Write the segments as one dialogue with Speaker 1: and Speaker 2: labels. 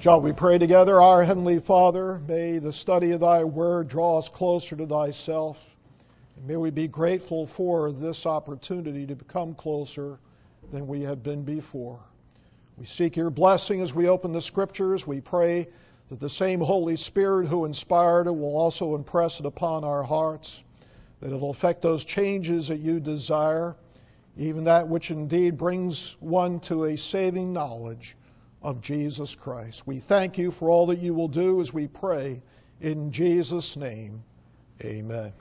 Speaker 1: Shall we pray together? Our Heavenly Father, may the study of Thy Word draw us closer to Thyself. And may we be grateful for this opportunity to become closer than we have been before. We seek Your blessing as we open the Scriptures. We pray that the same Holy Spirit who inspired it will also impress it upon our hearts, that it will affect those changes that You desire, even that which indeed brings one to a saving knowledge of Jesus Christ. We thank You for all that You will do as we pray in Jesus' name. Amen.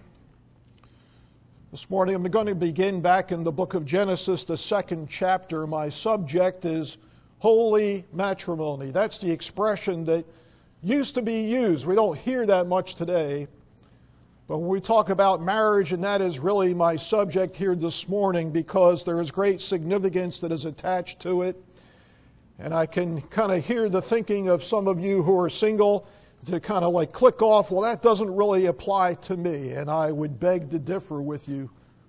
Speaker 1: This morning I'm going to begin back in the book of Genesis, the second chapter. My subject is holy matrimony. That's the expression that used to be used. We don't hear that much today. But when we talk about marriage, and that is really my subject here this morning, because there is great significance that is attached to it. And I can kind of hear the thinking of some of you who are single to kind of like click off, well, that doesn't really apply to me. And I would beg to differ with you,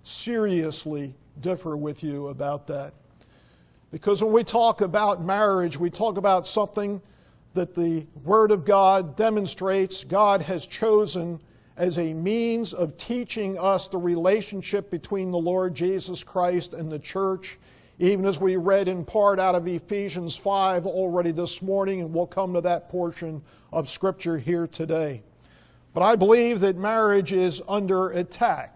Speaker 1: seriously differ with you about that. Because when we talk about marriage, we talk about something that the Word of God demonstrates God has chosen as a means of teaching us the relationship between the Lord Jesus Christ and the church, even as we read in part out of Ephesians 5 already this morning, and we'll come to that portion of Scripture here today. But I believe that marriage is under attack.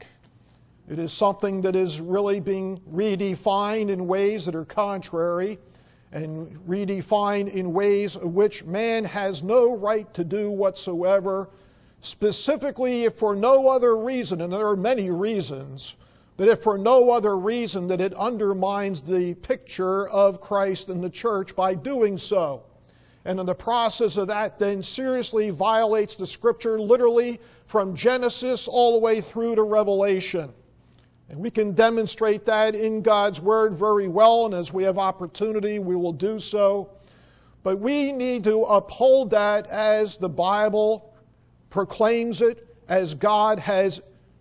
Speaker 1: It is something that is really being redefined in ways that are contrary, and redefined in ways in which man has no right to do whatsoever, specifically if for no other reason, and there are many reasons, but if for no other reason that it undermines the picture of Christ and the church by doing so. And in the process of that then seriously violates the Scripture literally from Genesis all the way through to Revelation. And we can demonstrate that in God's Word very well, and as we have opportunity we will do so. But we need to uphold that as the Bible proclaims it, as God has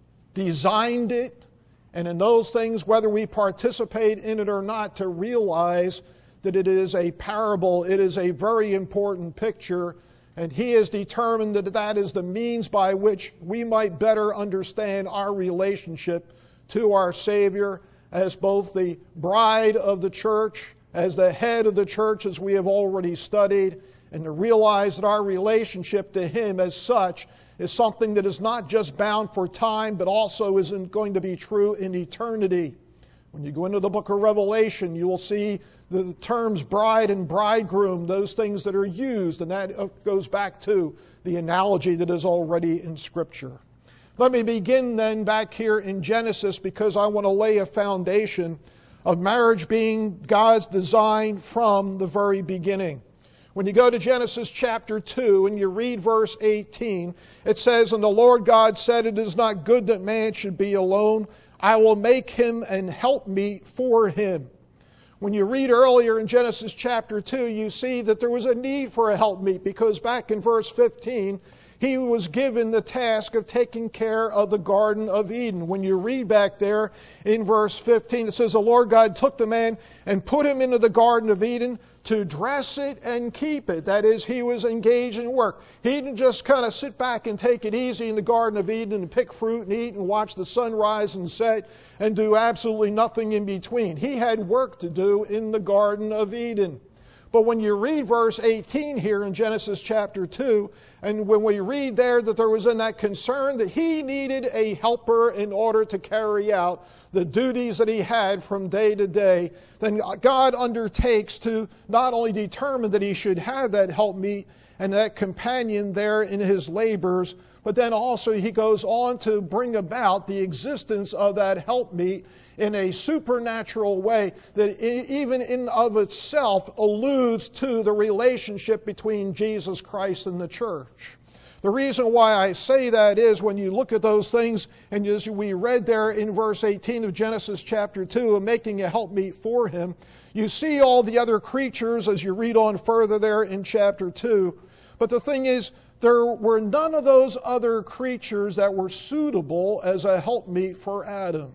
Speaker 1: designed it, and in those things, whether we participate in it or not, to realize that it is a parable, it is a very important picture, and He has determined that that is the means by which we might better understand our relationship to our Savior as both the bride of the church, as the head of the church, as we have already studied, and to realize that our relationship to Him as such is something that is not just bound for time, but also isn't going to be true in eternity. When you go into the book of Revelation, you will see the terms bride and bridegroom, those things that are used, and that goes back to the analogy that is already in Scripture. Let me begin then back here in Genesis, because I want to lay a foundation of marriage being God's design from the very beginning. When you go to Genesis chapter 2 and you read verse 18, it says, "And the Lord God said, It is not good that man should be alone. I will make him an helpmeet for him." When you read earlier in Genesis chapter 2, you see that there was a need for a helpmeet, because back in verse 15, he was given the task of taking care of the Garden of Eden. When you read back there in verse 15, it says, "The Lord God took the man and put him into the Garden of Eden to dress it and keep it." That is, he was engaged in work. He didn't just kind of sit back and take it easy in the Garden of Eden and pick fruit and eat and watch the sun rise and set and do absolutely nothing in between. He had work to do in the Garden of Eden. But when you read verse 18 here in Genesis chapter 2, and when we read there that there was in that concern that he needed a helper in order to carry out the duties that he had from day to day, then God undertakes to not only determine that he should have that helpmeet and that companion there in his labors, but then also he goes on to bring about the existence of that helpmeet in a supernatural way that even in of itself alludes to the relationship between Jesus Christ and the church. The reason why I say that is when you look at those things, and as we read there in verse 18 of Genesis chapter 2, making a helpmeet for him, you see all the other creatures as you read on further there in chapter 2. But the thing is, there were none of those other creatures that were suitable as a helpmeet for Adam.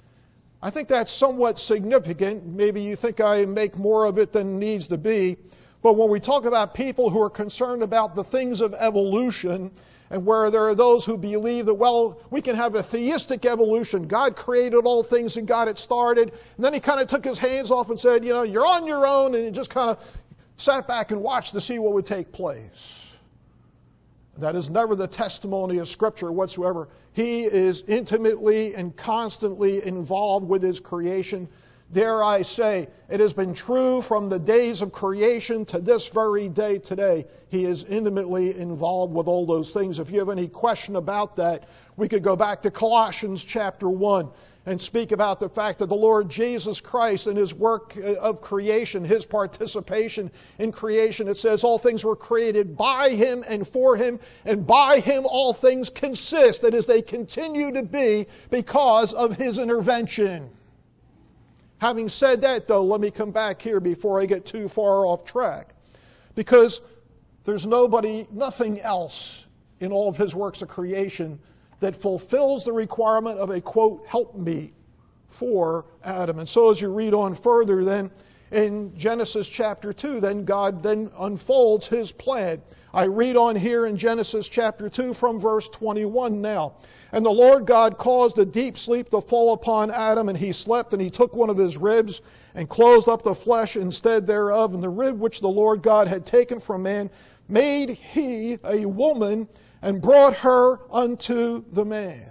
Speaker 1: I think that's somewhat significant. Maybe you think I make more of it than needs to be. But when we talk about people who are concerned about the things of evolution, and where there are those who believe that, well, we can have a theistic evolution. God created all things and got it started. And then he kind of took his hands off and said, you're on your own, and he just kind of sat back and watched to see what would take place. That is never the testimony of Scripture whatsoever. He is intimately and constantly involved with his creation. Dare I say, it has been true from the days of creation to this very day today. He is intimately involved with all those things. If you have any question about that, we could go back to Colossians chapter 1 and speak about the fact that the Lord Jesus Christ and his work of creation, his participation in creation, it says all things were created by him and for him, and by him all things consist. That is, they continue to be because of his intervention. Having said that, though, let me come back here before I get too far off track. Because there's nothing else in all of his works of creation that fulfills the requirement of a, quote, helpmeet for Adam. And so as you read on further then, in Genesis chapter 2, then God then unfolds his plan. I read on here in Genesis chapter 2 from verse 21 now. And the Lord God caused a deep sleep to fall upon Adam, and he slept, and he took one of his ribs and closed up the flesh instead thereof. And the rib which the Lord God had taken from man made he a woman and brought her unto the man.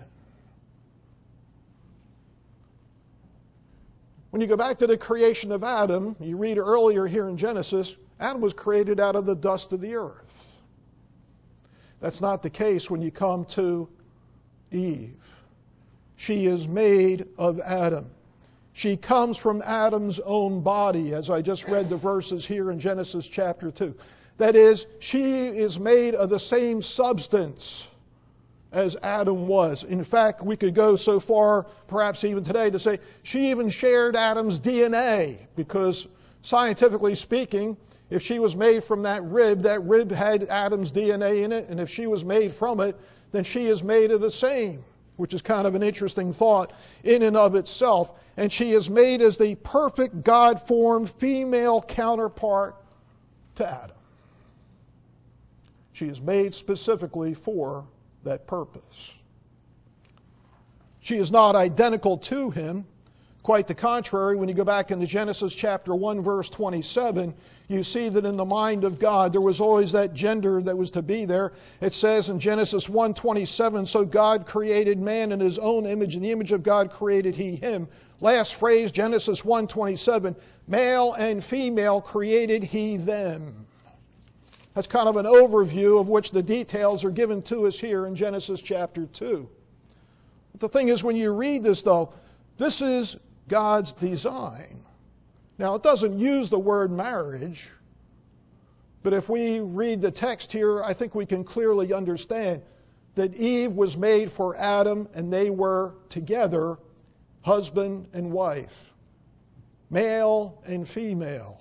Speaker 1: When you go back to the creation of Adam, you read earlier here in Genesis, Adam was created out of the dust of the earth. That's not the case when you come to Eve. She is made of Adam. She comes from Adam's own body, as I just read the verses here in Genesis chapter 2. That is, she is made of the same substance as Adam was. In fact, we could go so far, perhaps even today, to say she even shared Adam's DNA, because scientifically speaking, if she was made from that rib had Adam's DNA in it, and if she was made from it, then she is made of the same, which is kind of an interesting thought in and of itself. And she is made as the perfect God-formed female counterpart to Adam. She is made specifically for that purpose. She is not identical to him. Quite the contrary, when you go back into Genesis chapter 1, verse 27, you see that in the mind of God, there was always that gender that was to be there. It says in Genesis 1:27, so God created man in his own image, in the image of God created he him. Last phrase, Genesis 1:27, male and female created he them. That's kind of an overview of which the details are given to us here in Genesis chapter 2. But the thing is, when you read this, though, this is God's design. Now, it doesn't use the word marriage, but if we read the text here, I think we can clearly understand that Eve was made for Adam, and they were together, husband and wife, male and female.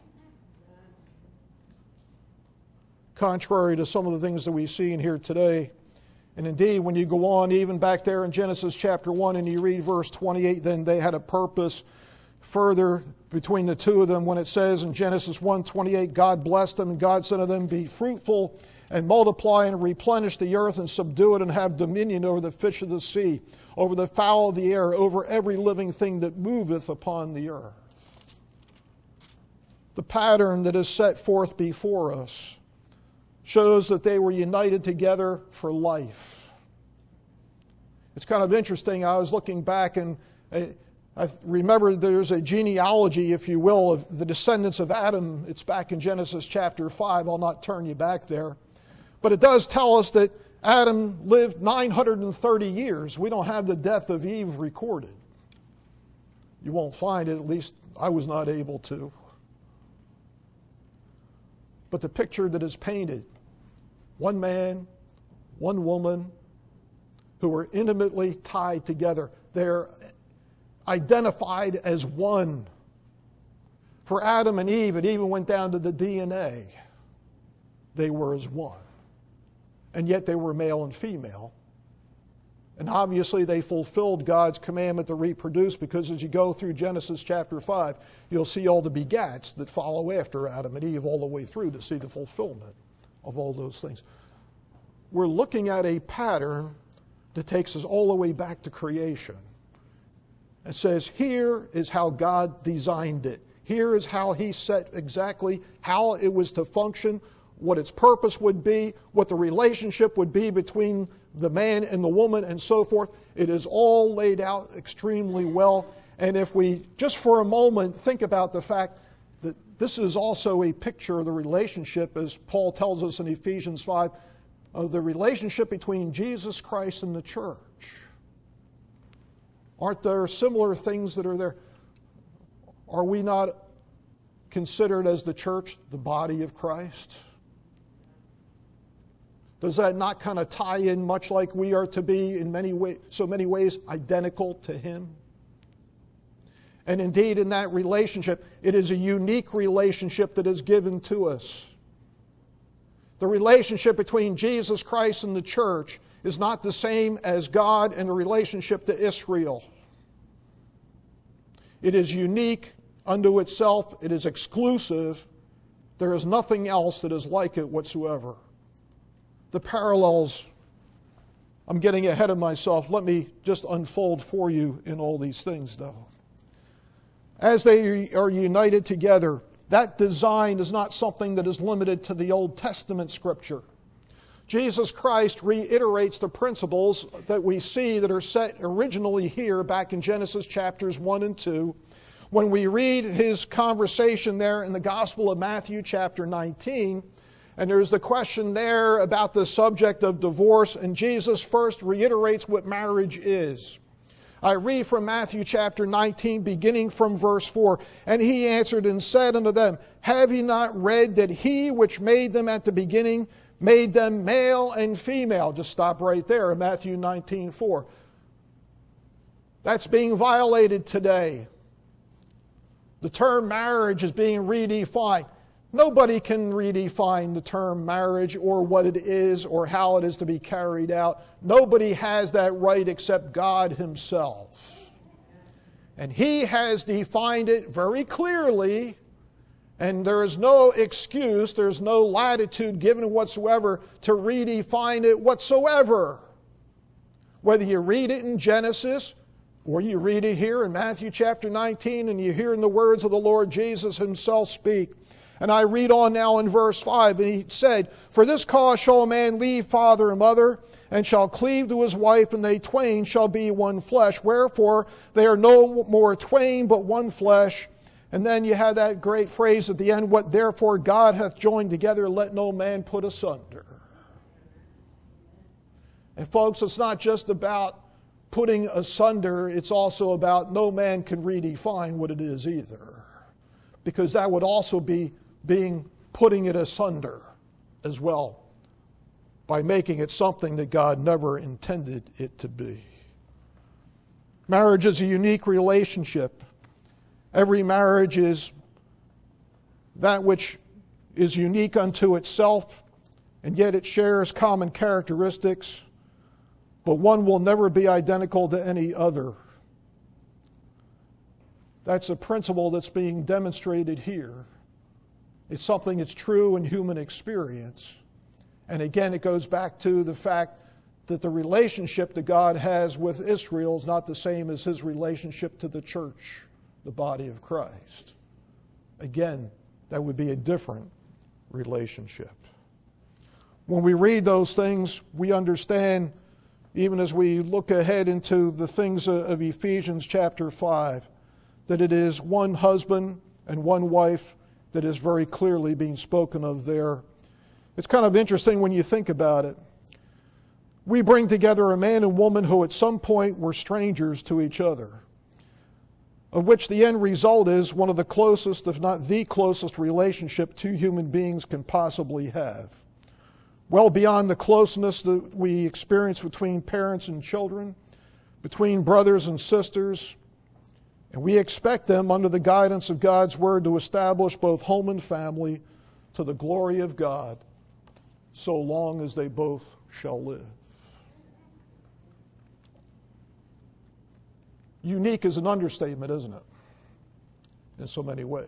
Speaker 1: Contrary to some of the things that we see in here today. And indeed, when you go on, even back there in Genesis chapter 1, and you read verse 28, then they had a purpose further between the two of them when it says in Genesis 1:28, God blessed them, and God said to them, be fruitful and multiply and replenish the earth and subdue it and have dominion over the fish of the sea, over the fowl of the air, over every living thing that moveth upon the earth. The pattern that is set forth before us shows that they were united together for life. It's kind of interesting. I was looking back, and I remember there's a genealogy, if you will, of the descendants of Adam. It's back in Genesis chapter 5. I'll not turn you back there. But it does tell us that Adam lived 930 years. We don't have the death of Eve recorded. You won't find it, at least I was not able to. But the picture that is painted, one man, one woman, who are intimately tied together. They're identified as one. For Adam and Eve, it even went down to the DNA. They were as one. And yet they were male and female And obviously they fulfilled God's commandment to reproduce, because as you go through Genesis chapter 5, you'll see all the begats that follow after Adam and Eve all the way through to see the fulfillment of all those things. We're looking at a pattern that takes us all the way back to creation. It says, here is how God designed it. Here is how He set exactly how it was to function, what its purpose would be, what the relationship would be between the man and the woman, and so forth. It is all laid out extremely well. And if we just for a moment think about the fact that this is also a picture of the relationship, as Paul tells us in Ephesians 5, of the relationship between Jesus Christ and the church. Aren't there similar things that are there? Are we not considered as the church the body of Christ? Does that not kind of tie in much like we are to be in so many ways identical to Him? And indeed, in that relationship, it is a unique relationship that is given to us. The relationship between Jesus Christ and the church is not the same as God and the relationship to Israel. It is unique unto itself. It is exclusive. There is nothing else that is like it whatsoever. The parallels, I'm getting ahead of myself. Let me just unfold for you in all these things, though. As they are united together, that design is not something that is limited to the Old Testament Scripture. Jesus Christ reiterates the principles that we see that are set originally here back in Genesis chapters 1 and 2. When we read His conversation there in the Gospel of Matthew chapter 19, and there's the question there about the subject of divorce, and Jesus first reiterates what marriage is. I read from Matthew chapter 19, beginning from verse 4. And He answered and said unto them, Have ye not read that He which made them at the beginning made them male and female? Just stop right there in Matthew 19:4. That's being violated today. The term marriage is being redefined. Nobody can redefine the term marriage or what it is or how it is to be carried out. Nobody has that right except God Himself. And He has defined it very clearly, and there is no excuse, there's no latitude given whatsoever to redefine it whatsoever. Whether you read it in Genesis, or you read it here in Matthew chapter 19, and you hear in the words of the Lord Jesus Himself speak. And I read on now in verse 5, and He said, For this cause shall a man leave father and mother, and shall cleave to his wife, and they twain shall be one flesh. Wherefore they are no more twain, but one flesh. And then you have that great phrase at the end, What therefore God hath joined together, let no man put asunder. And folks, it's not just about putting asunder, it's also about no man can redefine what it is either. Because that would also be putting it asunder as well, by making it something that God never intended it to be. Marriage is a unique relationship. Every marriage is that which is unique unto itself, and yet it shares common characteristics, but one will never be identical to any other. That's a principle that's being demonstrated here. It's something that's true in human experience. And again, it goes back to the fact that the relationship that God has with Israel is not the same as His relationship to the church, the body of Christ. Again, that would be a different relationship. When we read those things, we understand, even as we look ahead into the things of Ephesians chapter 5, that it is one husband and one wife that is very clearly being spoken of there. It's kind of interesting when you think about it. We bring together a man and woman who at some point were strangers to each other, of which the end result is one of the closest, if not the closest relationship two human beings can possibly have. Well beyond the closeness that we experience between parents and children, between brothers and sisters. And we expect them, under the guidance of God's Word, to establish both home and family to the glory of God, so long as they both shall live. Unique is an understatement, isn't it? In so many ways.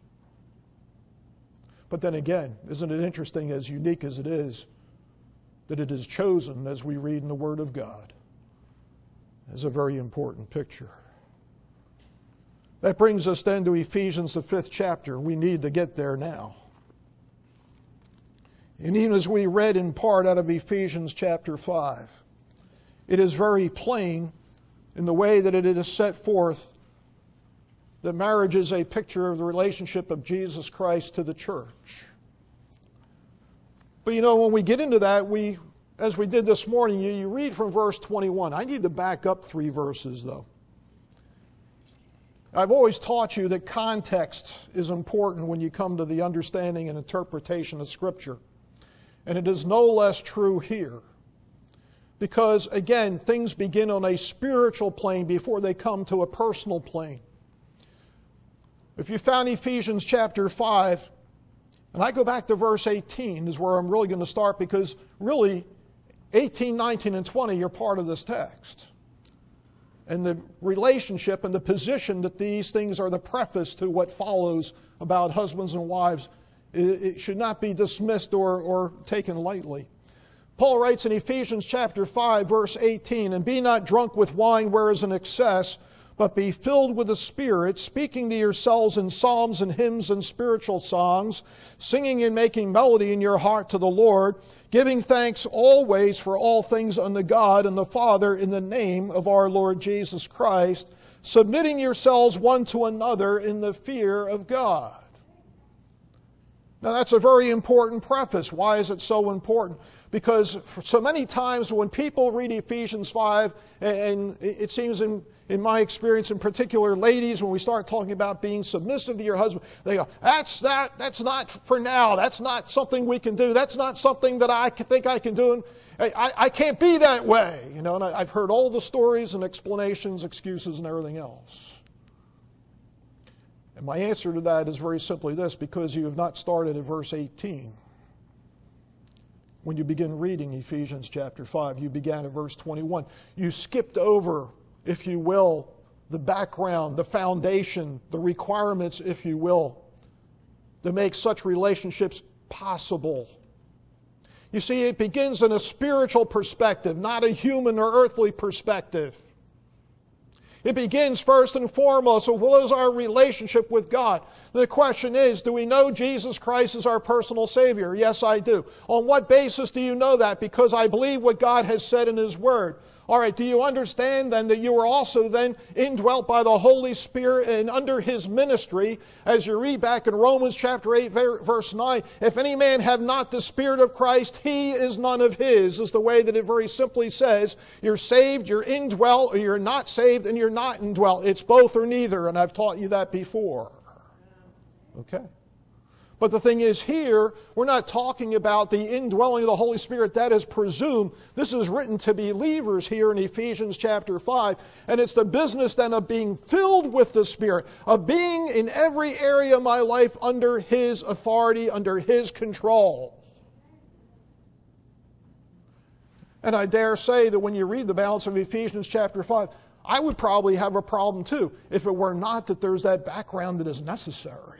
Speaker 1: But then again, isn't it interesting, as unique as it is, that it is chosen, as we read in the Word of God, as a very important picture. That brings us then to Ephesians, the 5th chapter. We need to get there now. And even as we read in part out of Ephesians chapter 5, it is very plain in the way that it is set forth that marriage is a picture of the relationship of Jesus Christ to the church. But when we get into that, as we did this morning, you read from verse 21. I need to back up 3 verses, though. I've always taught you that context is important when you come to the understanding and interpretation of Scripture. And it is no less true here. Because, again, things begin on a spiritual plane before they come to a personal plane. If you found Ephesians chapter 5, and I go back to verse 18 is where I'm really going to start, because really 18, 19, and 20 are part of this text. And the relationship and the position that these things are the preface to what follows about husbands and wives, it should not be dismissed or taken lightly. Paul writes in Ephesians chapter 5, verse 18, "And be not drunk with wine whereas in excess, but be filled with the Spirit, speaking to yourselves in psalms and hymns and spiritual songs, singing and making melody in your heart to the Lord, giving thanks always for all things unto God and the Father in the name of our Lord Jesus Christ, submitting yourselves one to another in the fear of God." Now that's a very important preface. Why is it so important? Because so many times when people read Ephesians 5, and it seems in my experience in particular, ladies, when we start talking about being submissive to your husband, they go, that's not for now. That's not something we can do. That's not something that I think I can do. And I can't be that way. And I've heard all the stories and explanations, excuses, and everything else. And my answer to that is very simply this: because you have not started at verse 18. When you begin reading Ephesians chapter 5, you began at verse 21. You skipped over, if you will, the background, the foundation, the requirements, if you will, to make such relationships possible. You see, it begins in a spiritual perspective, not a human or earthly perspective. It begins first and foremost with what is our relationship with God. The question is, do we know Jesus Christ as our personal Savior? Yes, I do. On what basis do you know that? Because I believe what God has said in His Word. All right, do you understand then that you are also then indwelt by the Holy Spirit and under His ministry? As you read back in Romans chapter 8, verse 9, if any man have not the Spirit of Christ, he is none of His, is the way that it very simply says. You're saved, you're indwelt, or you're not saved and you're not indwelt. It's both or neither, and I've taught you that before. Okay? But the thing is, here, we're not talking about the indwelling of the Holy Spirit. That is presumed. This is written to believers here in Ephesians chapter 5. And it's the business then of being filled with the Spirit, of being in every area of my life under His authority, under His control. And I dare say that when you read the balance of Ephesians chapter 5, I would probably have a problem too, if it were not that there's that background that is necessary.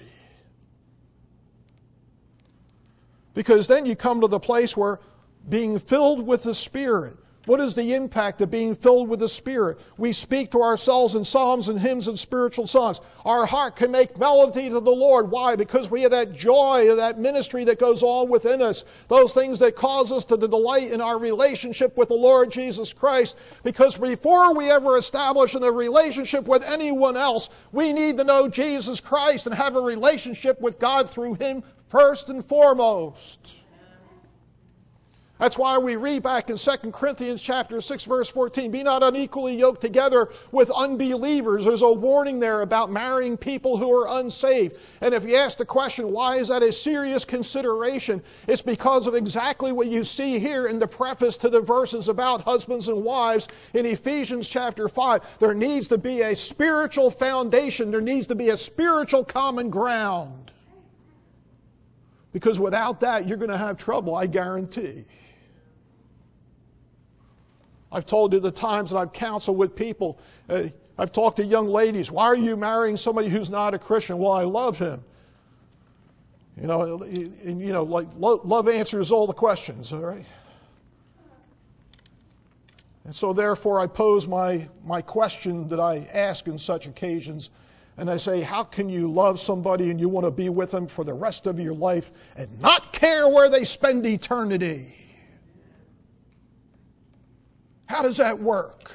Speaker 1: Because then you come to the place where being filled with the Spirit. What is the impact of being filled with the Spirit? We speak to ourselves in psalms and hymns and spiritual songs. Our heart can make melody to the Lord. Why? Because we have that joy of that ministry that goes on within us. Those things that cause us to delight in our relationship with the Lord Jesus Christ. Because before we ever establish a relationship with anyone else, we need to know Jesus Christ and have a relationship with God through Him first and foremost. That's why we read back in 2 Corinthians chapter 6, verse 14, be not unequally yoked together with unbelievers. There's a warning there about marrying people who are unsaved. And if you ask the question, why is that a serious consideration? It's because of exactly what you see here in the preface to the verses about husbands and wives in Ephesians chapter 5. There needs to be a spiritual foundation. There needs to be a spiritual common ground. Because without that, you're going to have trouble, I guarantee. I've told you the times that I've counseled with people. I've talked to young ladies, why are you marrying somebody who's not a Christian? Well, I love him. Love answers all the questions, all right? And so therefore I pose my question that I ask in such occasions, and I say, how can you love somebody and you want to be with them for the rest of your life and not care where they spend eternity? How does that work?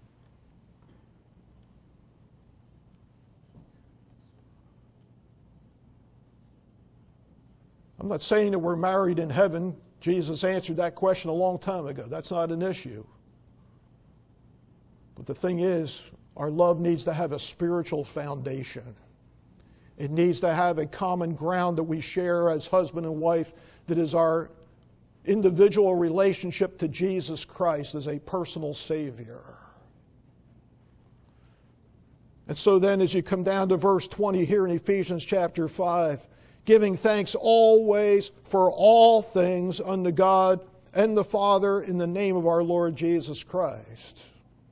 Speaker 1: I'm not saying that we're married in heaven. Jesus answered that question a long time ago. That's not an issue. But the thing is, our love needs to have a spiritual foundation. It needs to have a common ground that we share as husband and wife, that is our individual relationship to Jesus Christ as a personal Savior. And so then as you come down to verse 20 here in Ephesians chapter 5, giving thanks always for all things unto God and the Father in the name of our Lord Jesus Christ.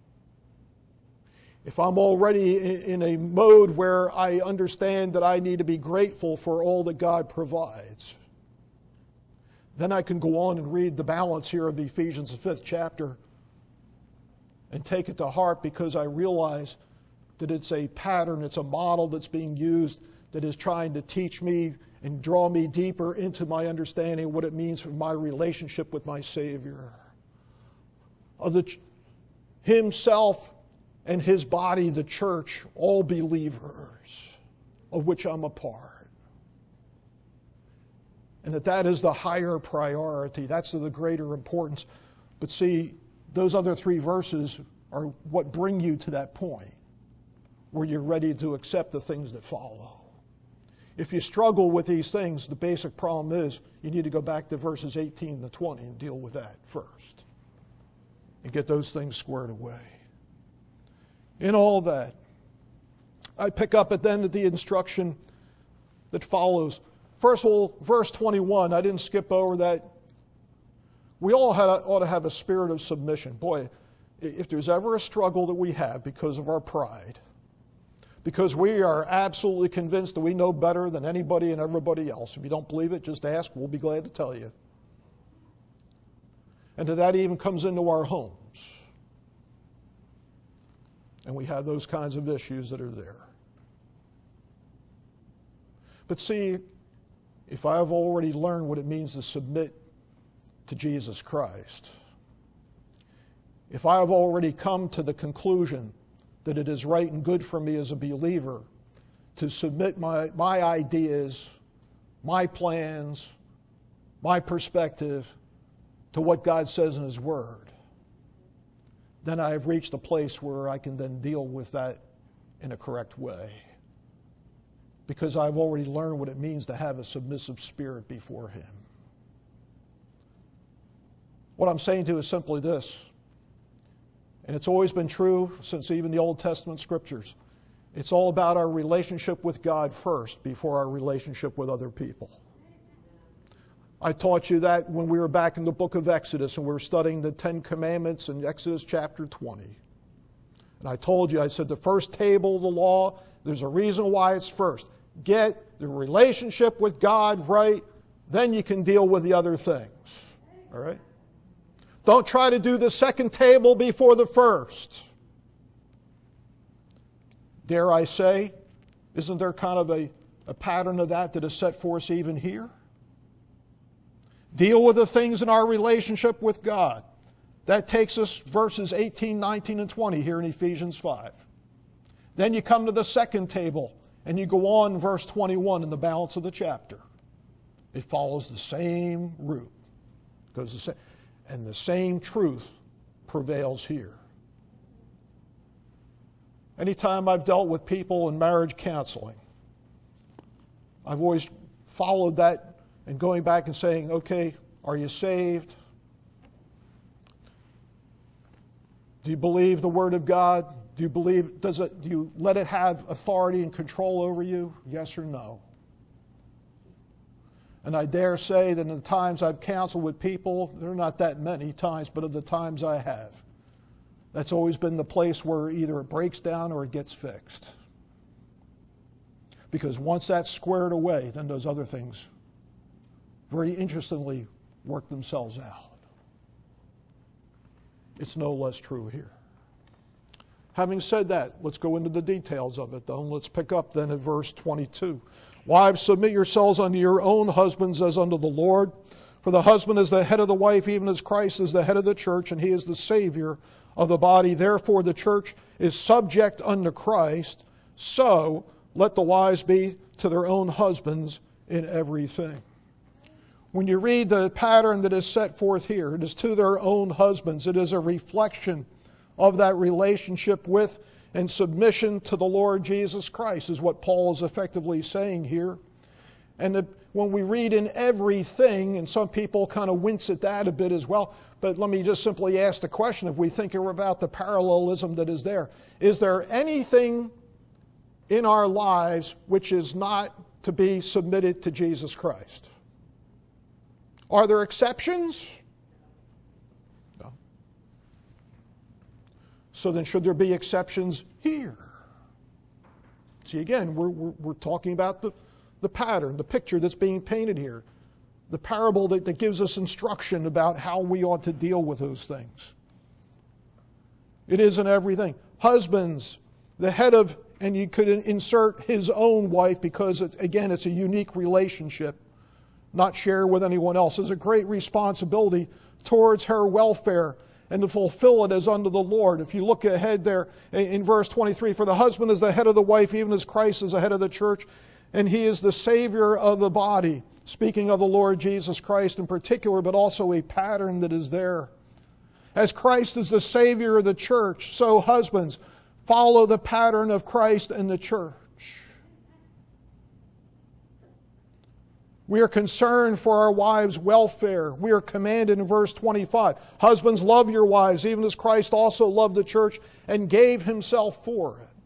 Speaker 1: If I'm already in a mode where I understand that I need to be grateful for all that God provides, then I can go on and read the balance here of Ephesians, the 5th chapter, and take it to heart, because I realize that it's a pattern, it's a model that's being used that is trying to teach me and draw me deeper into my understanding of what it means for my relationship with my Savior. Of Himself and His body, the church, all believers, of which I'm a part. And that is the higher priority. That's of the greater importance. But see, those other 3 verses are what bring you to that point where you're ready to accept the things that follow. If you struggle with these things, the basic problem is you need to go back to verses 18 to 20 and deal with that first and get those things squared away. In all that, I pick up at the end of the instruction that follows. First of all, verse 21, I didn't skip over that. We all ought to have a spirit of submission. Boy, if there's ever a struggle that we have because of our pride, because we are absolutely convinced that we know better than anybody and everybody else. If you don't believe it, just ask. We'll be glad to tell you. And that even comes into our homes. And we have those kinds of issues that are there. But see, if I have already learned what it means to submit to Jesus Christ, if I have already come to the conclusion that it is right and good for me as a believer to submit my ideas, my plans, my perspective to what God says in His Word, then I have reached a place where I can then deal with that in a correct way. Because I've already learned what it means to have a submissive spirit before Him. What I'm saying to you is simply this. And it's always been true since even the Old Testament scriptures. It's all about our relationship with God first before our relationship with other people. I taught you that when we were back in the book of Exodus and we were studying the 10 Commandments in Exodus chapter 20. And I told you, I said the first table of the law, there's a reason why it's first. Get the relationship with God right, then you can deal with the other things. All right? Don't try to do the second table before the first. Dare I say, isn't there kind of a pattern of that is set for us even here? Deal with the things in our relationship with God. That takes us verses 18, 19, and 20 here in Ephesians 5. Then you come to the second table and you go on verse 21 in the balance of the chapter. It follows the same route. Goes the same. And the same truth prevails here. Anytime I've dealt with people in marriage counseling, I've always followed that and going back and saying, okay, are you saved? Do you believe the Word of God? Do you let it have authority and control over you? Yes or no? And I dare say that in the times I've counseled with people, there are not that many times, but of the times I have, That's always been the place where either it breaks down or it gets fixed. Because once that's squared away, then those other things very interestingly work themselves out. It's no less true here. Having said that, let's go into the details of it, though. Let's pick up then at verse 22. Wives, submit yourselves unto your own husbands as unto the Lord. For the husband is the head of the wife, even as Christ is the head of the church, and he is the Savior of the body. Therefore the church is subject unto Christ. So let the wives be to their own husbands in everything. When you read the pattern that is set forth here, it is to their own husbands. It is a reflection of that relationship with and submission to the Lord Jesus Christ, is what Paul is effectively saying here. And when we read in everything, and some people kind of wince at that a bit as well, but let me just simply ask the question, if we think about the parallelism that is there anything in our lives which is not to be submitted to Jesus Christ? Are there exceptions? No. So then should there be exceptions here? See, again, we're talking about the pattern, the picture that's being painted here, the parable that gives us instruction about how we ought to deal with those things. It isn't everything. Husbands, the head of, and you could insert his own wife because, it's a unique relationship, not shared with anyone else. It's a great responsibility towards her welfare and to fulfill it as unto the Lord. If you look ahead there in verse 23, for the husband is the head of the wife, even as Christ is the head of the church, and he is the Savior of the body. Speaking of the Lord Jesus Christ in particular, but also a pattern that is there. As Christ is the Savior of the church, so husbands, follow the pattern of Christ and the church. We are concerned for our wives' welfare. We are commanded in verse 25, husbands, love your wives, even as Christ also loved the church and gave himself for it.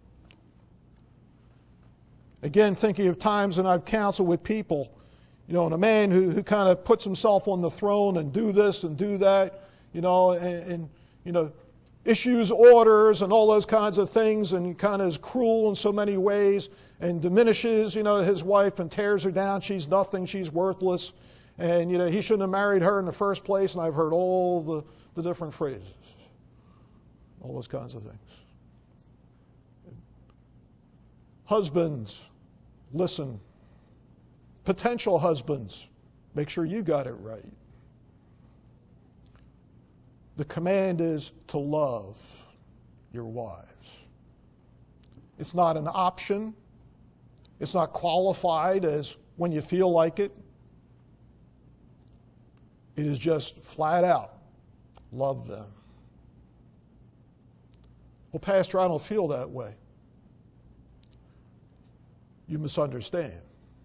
Speaker 1: Again, thinking of times when I've counseled with people, and a man who kind of puts himself on the throne and do this and do that, and issues orders and all those kinds of things, and kind of is cruel in so many ways and diminishes, his wife and tears her down. She's nothing. She's worthless. And, he shouldn't have married her in the first place. And I've heard all the different phrases, all those kinds of things. Husbands, listen. Potential husbands, make sure you got it right. The command is to love your wives. It's not an option. It's not qualified as when you feel like it. It is just flat out, love them. Well, Pastor, I don't feel that way. You misunderstand.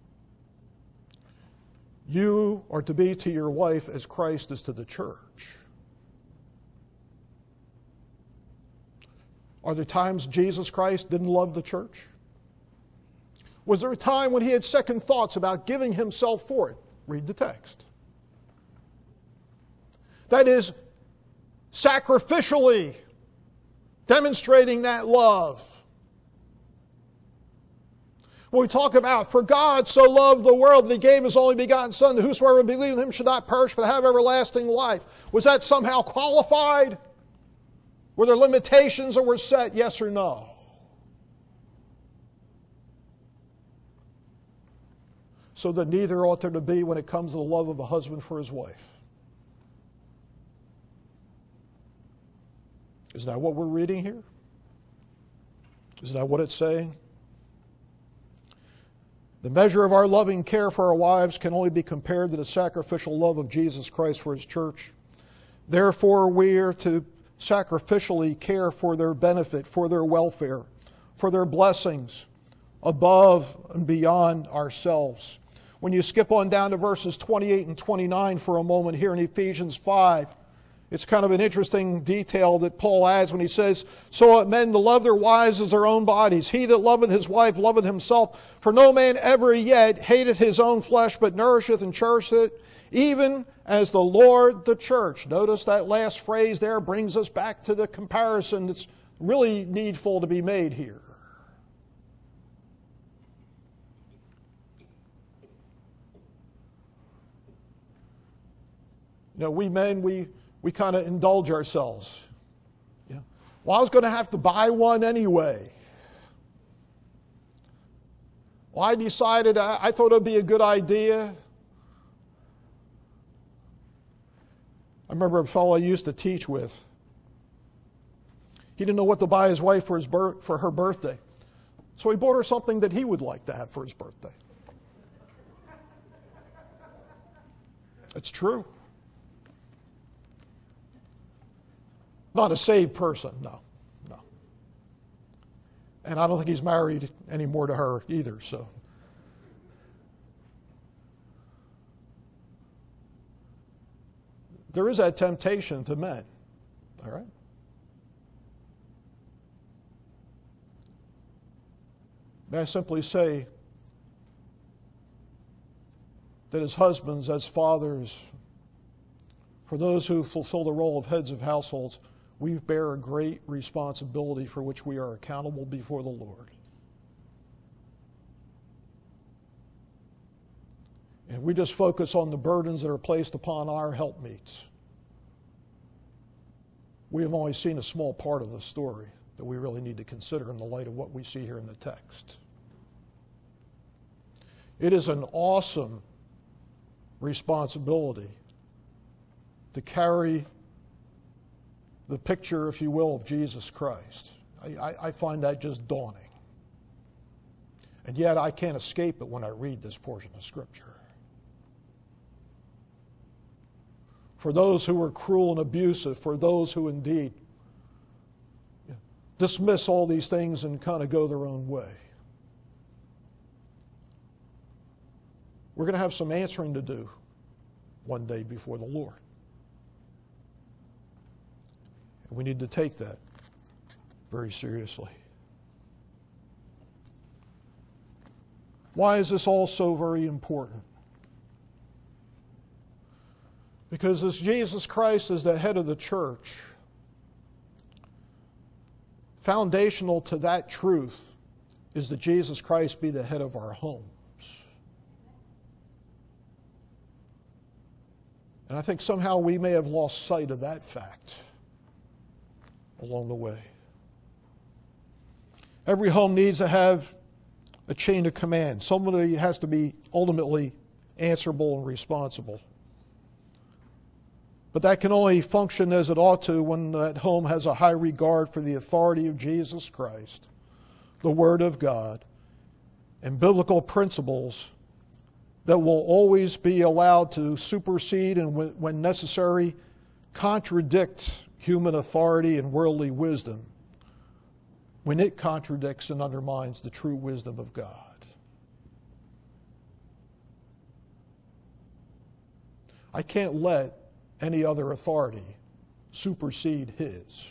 Speaker 1: You are to be to your wife as Christ is to the church. Are there times Jesus Christ didn't love the church? Was there a time when he had second thoughts about giving himself for it? Read the text. That is, sacrificially demonstrating that love. When we talk about, for God so loved the world that he gave his only begotten Son, that whosoever believeth in him should not perish but have everlasting life. Was that somehow qualified? Were there limitations that were set? Yes or no? So that neither ought there to be when it comes to the love of a husband for his wife. Isn't that what we're reading here? Isn't that what it's saying? The measure of our loving care for our wives can only be compared to the sacrificial love of Jesus Christ for his church. Therefore, we are to sacrificially care for their benefit, for their welfare, for their blessings, above and beyond ourselves. When you skip on down to verses 28 and 29 for a moment here in Ephesians 5, it's kind of an interesting detail that Paul adds when he says, so ought men to love their wives as their own bodies. He that loveth his wife loveth himself. For no man ever yet hateth his own flesh, but nourisheth and cherisheth it, even as the Lord the church. Notice that last phrase there brings us back to the comparison that's really needful to be made here. You know, we men, we kind of indulge ourselves. Yeah. Well, I was going to have to buy one anyway. Well, I decided, I thought it would be a good idea. I remember a fellow I used to teach with. He didn't know what to buy his wife for her birthday. So he bought her something that he would like to have for his birthday. It's true. Not a saved person, no. And I don't think he's married anymore to her either, so. There is that temptation to men, all right? May I simply say that as husbands, as fathers, for those who fulfill the role of heads of households, we bear a great responsibility for which we are accountable before the Lord. And we just focus on the burdens that are placed upon our helpmeets. We have only seen a small part of the story that we really need to consider in the light of what we see here in the text. It is an awesome responsibility to carry the picture, if you will, of Jesus Christ. I find that just daunting. And yet I can't escape it when I read this portion of Scripture. For those who are cruel and abusive, for those who indeed dismiss all these things and kind of go their own way. We're going to have some answering to do one day before the Lord. And we need to take that very seriously. Why is this all so very important? Because as Jesus Christ is the head of the church, foundational to that truth is that Jesus Christ be the head of our homes. And I think somehow we may have lost sight of that fact along the way. Every home needs to have a chain of command. Somebody has to be ultimately answerable and responsible. But that can only function as it ought to when that home has a high regard for the authority of Jesus Christ, the Word of God, and biblical principles that will always be allowed to supersede and, when necessary, contradict human authority and worldly wisdom when it contradicts and undermines the true wisdom of God. I can't let any other authority supersede His.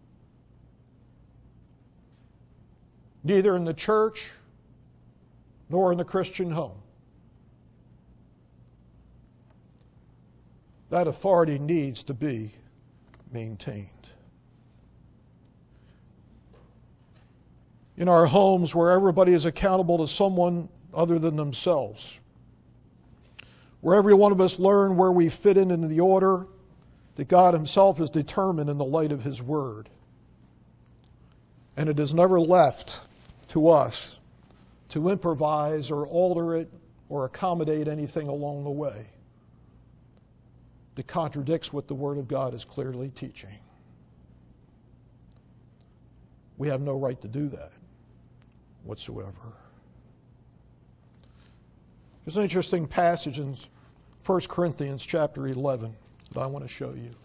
Speaker 1: Neither in the church nor in the Christian home. That authority needs to be maintained. In our homes, where everybody is accountable to someone other than themselves, where every one of us learn where we fit in the order that God Himself has determined in the light of His Word. And it is never left to us to improvise or alter it or accommodate anything along the way that contradicts what the Word of God is clearly teaching. We have no right to do that whatsoever. There's an interesting passage in 1 Corinthians chapter 11 that I want to show you.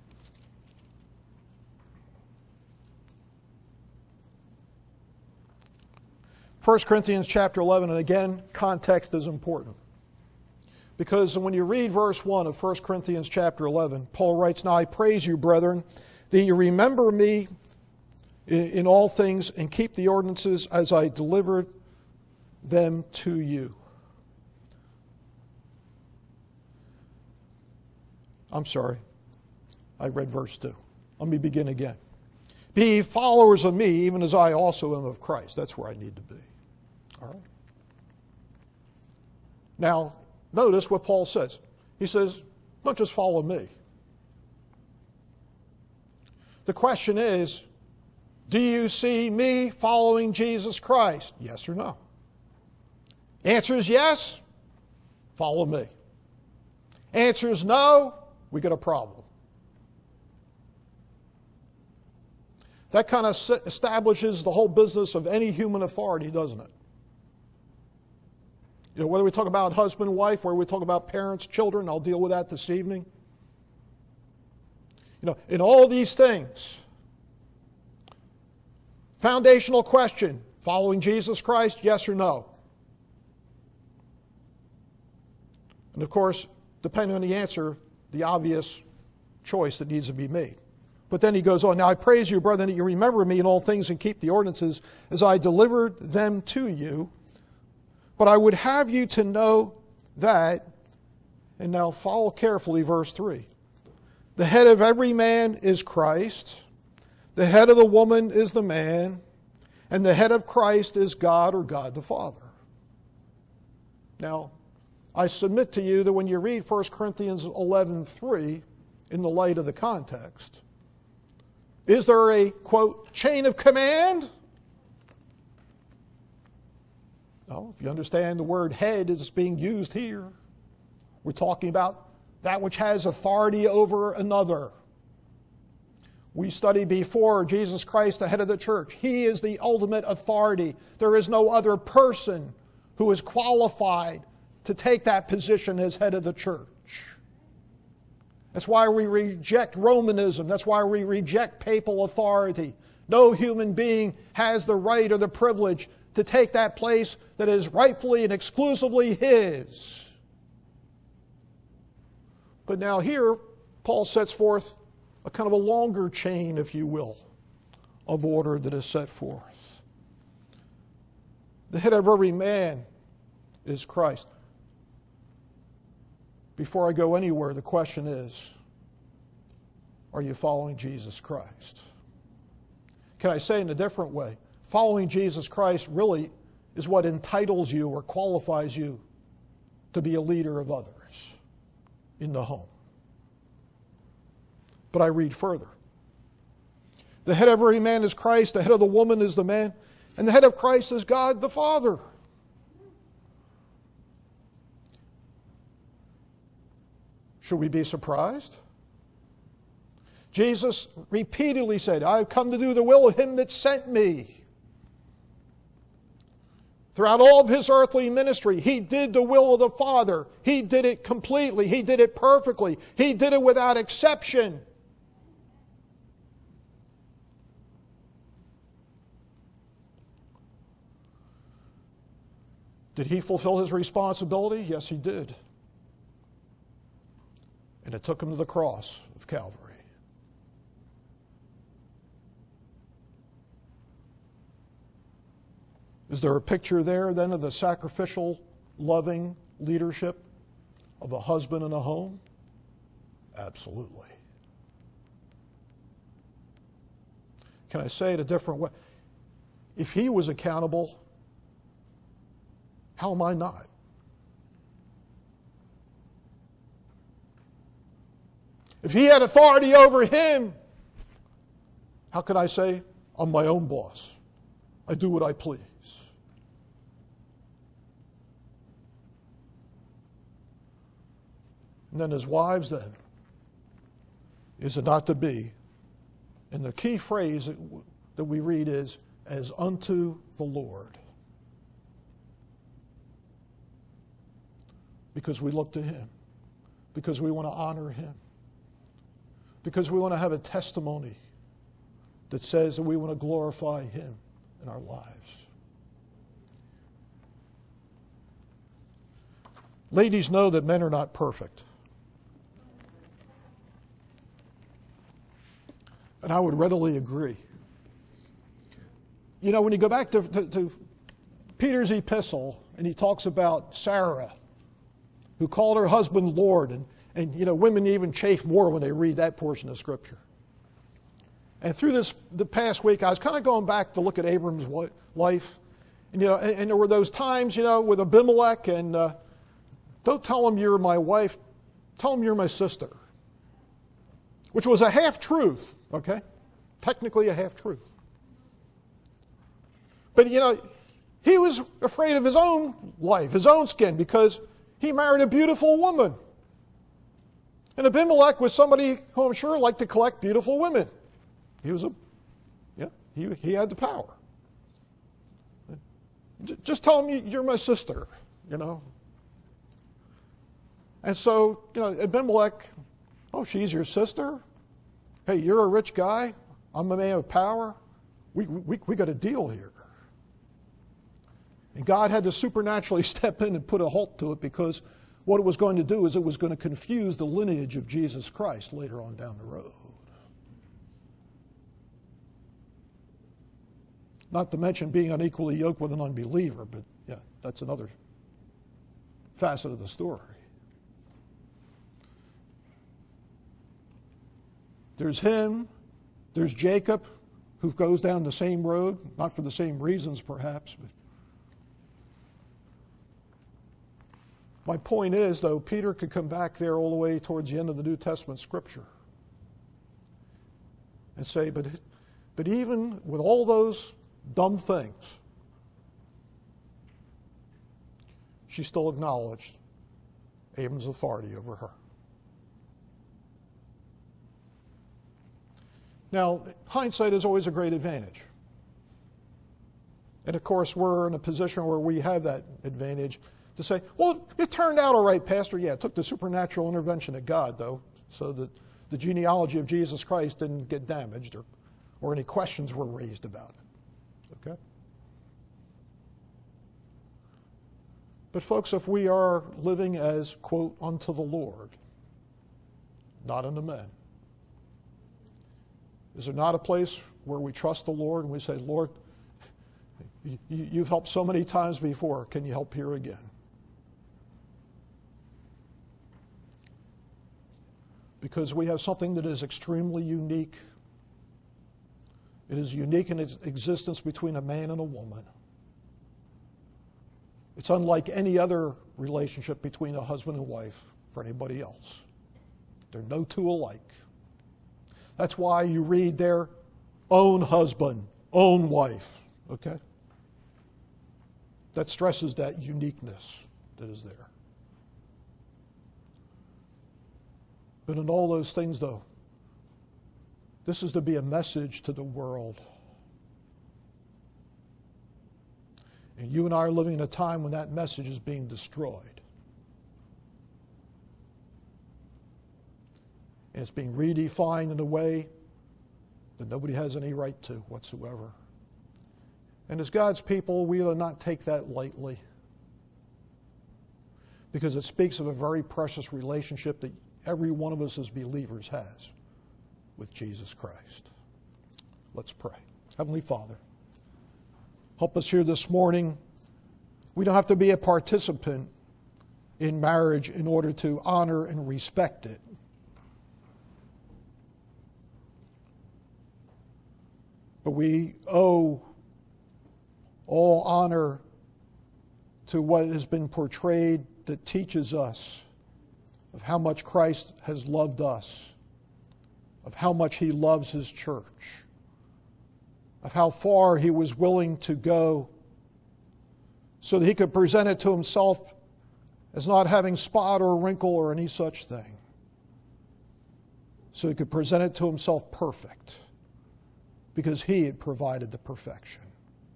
Speaker 1: 1 Corinthians chapter 11, and again, context is important. Because when you read verse 1 of 1 Corinthians chapter 11, Paul writes, "Now I praise you, brethren, that you remember me in all things and keep the ordinances as I delivered them to you." I'm sorry. I read verse 2. Let me begin again. Be followers of me, even as I also am of Christ. That's where I need to be. All right? Now, notice what Paul says. He says, don't just follow me. The question is, do you see me following Jesus Christ? Yes or no? Answer is yes, follow me. Answer is no, we got a problem. That kind of establishes the whole business of any human authority, doesn't it? You know, whether we talk about husband and wife, whether we talk about parents, children, I'll deal with that this evening. You know, in all these things, foundational question, following Jesus Christ, yes or no? And of course, depending on the answer, the obvious choice that needs to be made. But then he goes on, now I praise you, brethren, that you remember me in all things and keep the ordinances as I delivered them to you. But I would have you to know that, and now follow carefully verse 3. The head of every man is Christ. The head of the woman is the man. And the head of Christ is God, or God the Father. Now, I submit to you that when you read 1 Corinthians 11:3 in the light of the context, is there a, quote, chain of command? No, if you understand the word head is being used here, we're talking about that which has authority over another. We studied before Jesus Christ, the head of the church. He is the ultimate authority. There is no other person who is qualified to take that position as head of the church. That's why we reject Romanism. That's why we reject papal authority. No human being has the right or the privilege to take that place that is rightfully and exclusively his. But now here, Paul sets forth a kind of a longer chain, if you will, of order that is set forth. The head of every man is Christ. Before I go anywhere, the question is, are you following Jesus Christ? Can I say in a different way? Following Jesus Christ really is what entitles you or qualifies you to be a leader of others in the home. But I read further. The head of every man is Christ, the head of the woman is the man, and the head of Christ is God the Father. Should we be surprised? Jesus repeatedly said, I have come to do the will of him that sent me. Throughout all of his earthly ministry, he did the will of the Father. He did it completely. He did it perfectly. He did it without exception. Did he fulfill his responsibility? Yes, he did. And it took him to the cross of Calvary. Is there a picture there then of the sacrificial, loving leadership of a husband in a home? Absolutely. Can I say it a different way? If he was accountable, how am I not? If he had authority over him, how could I say, I'm my own boss? I do what I please. And then his wives then, is it not to be? And the key phrase that we read is, as unto the Lord. Because we look to him. Because we want to honor him. Because we want to have a testimony that says that we want to glorify him in our lives. Ladies know that men are not perfect. And I would readily agree. You know, when you go back to Peter's epistle, and he talks about Sarah, who called her husband Lord, And, women even chafe more when they read that portion of Scripture. And through the past week, I was kind of going back to look at Abram's life. And, and there were those times, with Abimelech, and don't tell him you're my wife, tell him you're my sister. Which was a half-truth, okay? Technically a half-truth. But, he was afraid of his own life, his own skin, because he married a beautiful woman. And Abimelech was somebody who I'm sure liked to collect beautiful women. He was he had the power. Just tell him you're my sister, And so, Abimelech, oh, she's your sister? Hey, you're a rich guy. I'm a man of power. We got a deal here. And God had to supernaturally step in and put a halt to it, because what it was going to do is it was going to confuse the lineage of Jesus Christ later on down the road. Not to mention being unequally yoked with an unbeliever, but yeah, that's another facet of the story. There's him, there's Jacob, who goes down the same road, not for the same reasons perhaps, but my point is, though, Peter could come back there all the way towards the end of the New Testament Scripture and say, but even with all those dumb things, she still acknowledged Abram's authority over her. Now, hindsight is always a great advantage. And of course, we're in a position where we have that advantage to say, well, it turned out all right, Pastor. Yeah, it took the supernatural intervention of God, though, so that the genealogy of Jesus Christ didn't get damaged or any questions were raised about it. Okay? But folks, if we are living as, quote, unto the Lord, not unto men, is there not a place where we trust the Lord and we say, Lord, you've helped so many times before, can you help here again? Because we have something that is extremely unique. It is unique in its existence between a man and a woman. It's unlike any other relationship between a husband and wife for anybody else. They're no two alike. That's why you read their own husband, own wife, okay? That stresses that uniqueness that is there. But in all those things, though, this is to be a message to the world. And you and I are living in a time when that message is being destroyed. And it's being redefined in a way that nobody has any right to whatsoever. And as God's people, we will not take that lightly, because it speaks of a very precious relationship that every one of us as believers has with Jesus Christ. Let's pray. Heavenly Father, help us here this morning. We don't have to be a participant in marriage in order to honor and respect it. But we owe all honor to what has been portrayed that teaches us of how much Christ has loved us, of how much He loves His church, of how far He was willing to go so that He could present it to Himself as not having spot or wrinkle or any such thing, so He could present it to Himself perfect, because He had provided the perfection.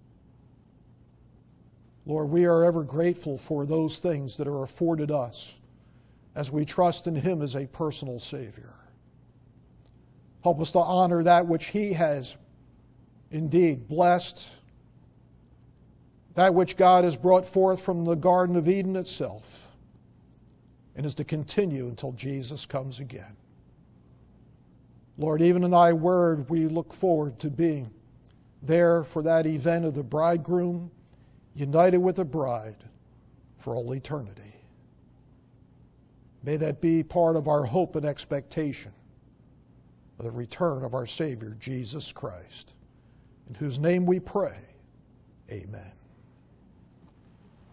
Speaker 1: Lord, we are ever grateful for those things that are afforded us as we trust in Him as a personal Savior. Help us to honor that which He has indeed blessed, that which God has brought forth from the Garden of Eden itself, and is to continue until Jesus comes again. Lord, even in Thy Word, we look forward to being there for that event of the bridegroom, united with the bride for all eternity. May that be part of our hope and expectation of the return of our Savior, Jesus Christ, in whose name we pray. Amen.